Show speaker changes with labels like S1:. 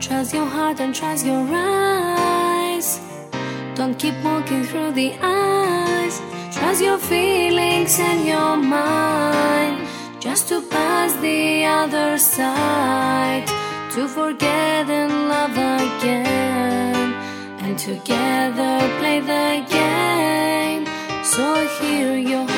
S1: Trust your heart and trust your eyes. Don't keep walking through the eyes. Trust your feelings and your mind, just to pass the other side, to forget and love again, and together play the game. So hear your